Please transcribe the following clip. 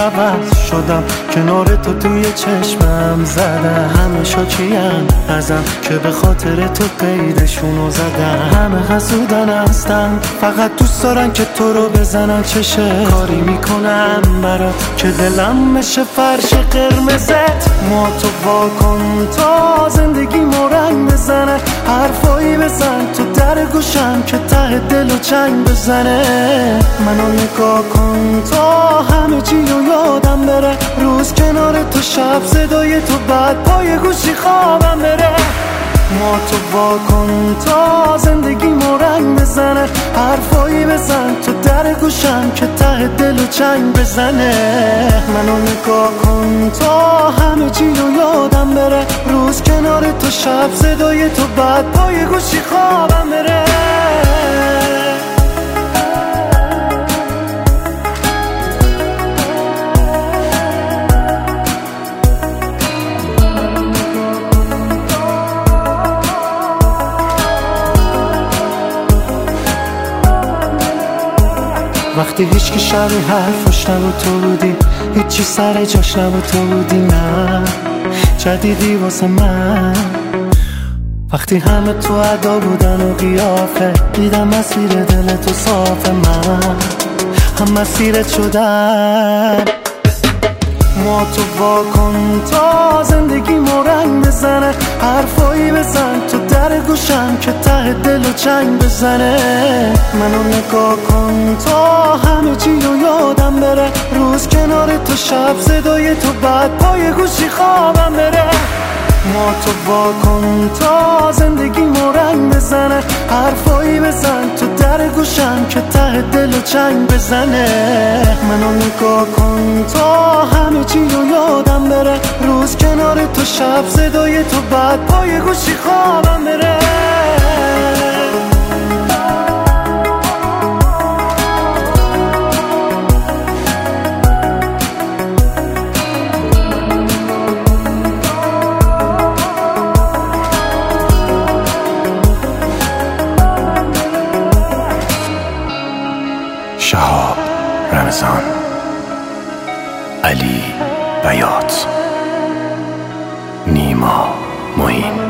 عوض شدم، کنار تو توی چشمم زدم. همه شاکیم ازم که به خاطر تو قیدشونو زدم. همه حسودن هستن، فقط دوست دارن که تو رو بزنن. چشه کاری میکنم برات که دلم بشه فرش قرمزت. ما تو واکن تا زندگی رنگ بزنه، حرفایی بزن تو در گوشم که ته دل و چنگ بزنه. منو نگاه کن تا همه چی رو یادم بره، روز کنار تو شب صدای تو، بعد پای گوشی خوابم بره. ما تو واکن تا زندگی رنگ بزنه، حرفایی بزن تو در گوشم که ته دل و چنگ بزنه. منو نگاه کن تا همه چی رو یادم بره، روز کنار تو شب صدای تو، بعد پای گوشی خوابم بره. وقتی هیچکی شبیه حرفش نبود تو بودی، هیچی سر جاش نبود تو بودی. نه جدیدی واسه من. وقتی همه تو ادا بودن و قیافه، دیدم مسیر دل تو صافه. من هم مسیرت شدم. ما تو واکن تا زندگی رنگ بزنه، حرفایی بزن تو در گوشم که ته دل و چنگ بزنه. منو نگاه کن تا همه چی رو یادم بره، روز کنار تو شب صدای تو، بعد پای گوشی خوابم بره. ما تو واکن تا زندگی رنگ بزنه، حرفایی بزن تو در گوشم که ته دل و چنگ بزنه. منو نگاه کن تا همه چی رو یادم بره، روز کنار تو شب صدای تو، بعد پای گوشی خوابم بره. شهاب رمضان، علی بیات، نیما معین.